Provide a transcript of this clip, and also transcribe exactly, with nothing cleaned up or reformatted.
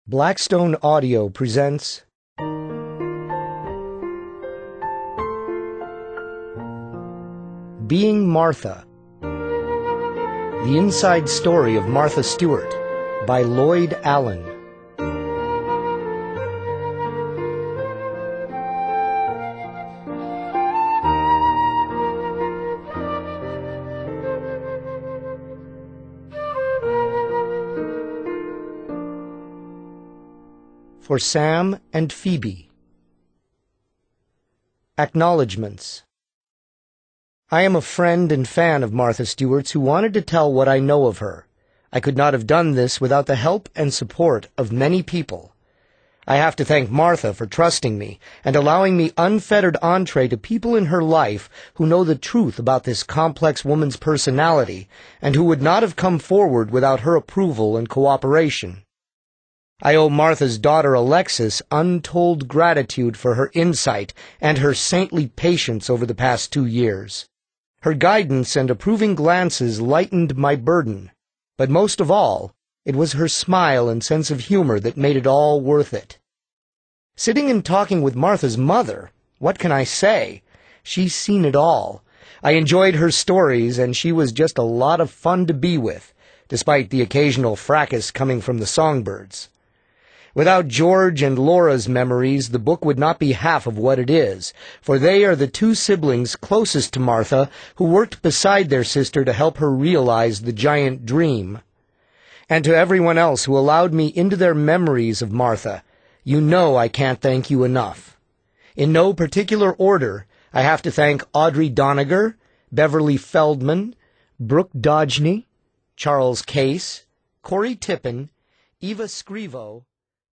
Blackstone Audio presents Being Martha, the inside story of Martha Stewart by Lloyd Allen. For Sam and Phoebe. Acknowledgements. I am a friend and fan of Martha Stewart's who wanted to tell what I know of her. I could not have done this without the help and support of many people. I have to thank Martha for trusting me and allowing me unfettered entree to people in her life who know the truth about this complex woman's personality and who would not have come forward without her approval and cooperation. I owe Martha's daughter Alexis untold gratitude for her insight and her saintly patience over the past two years. Her guidance and approving glances lightened my burden, but most of all, it was her smile and sense of humor that made it all worth it. Sitting and talking with Martha's mother, what can I say? She's seen it all. I enjoyed her stories, and she was just a lot of fun to be with, despite the occasional fracas coming from the songbirds. Without George and Laura's memories, the book would not be half of what it is, for they are the two siblings closest to Martha who worked beside their sister to help her realize the giant dream. And to everyone else who allowed me into their memories of Martha, you know I can't thank you enough. In no particular order, I have to thank Audrey Doniger, Beverly Feldman, Brooke Dodgeney, Charles Case, Corey Tippin, Eva Scrivo,